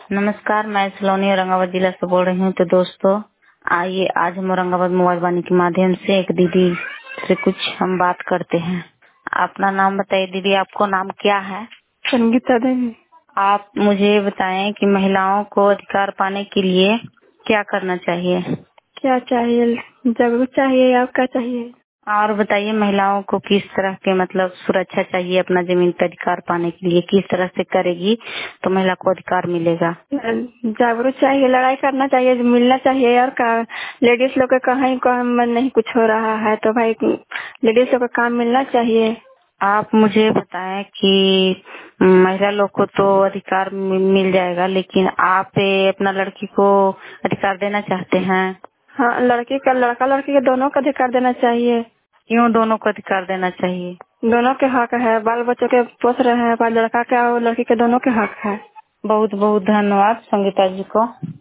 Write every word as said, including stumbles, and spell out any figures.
नमस्कार, मैं सलोनी औरंगाबाद जिला से बोल रही हूँ। तो दोस्तों, आइए आज हम औरंगाबाद मोबाइल वाणी के माध्यम से एक दीदी से कुछ हम बात करते हैं। अपना नाम बताइए दीदी, आपको नाम क्या है? संगीता देवी। आप मुझे बताएं कि महिलाओं को अधिकार पाने के लिए क्या करना चाहिए? क्या चाहिए? जागरूक चाहिए या क्या चाहिए? और बताइए, महिलाओं को किस तरह के मतलब सुरक्षा चाहिए अपना जमीन पर अधिकार पाने के लिए? किस तरह से करेगी तो महिला को अधिकार मिलेगा? जागरूक चाहिए, लड़ाई करना चाहिए, मिलना चाहिए। और का लेडीज लोग का कहीं काम नहीं कुछ हो रहा है तो भाई लेडीज लोग का काम मिलना चाहिए। आप मुझे बताएं कि महिला लोग को तो अधिकार मिल जाएगा, लेकिन आप अपना लड़की को अधिकार देना चाहते हैं? हाँ, लड़की का लड़का लड़की के दोनों को अधिकार देना चाहिए। क्यों दोनों को अधिकार देना चाहिए? दोनों के हक है, बाल बच्चों के पोस रहे हैं, लड़का के और लड़की के दोनों के हक है। बहुत बहुत धन्यवाद संगीता जी को।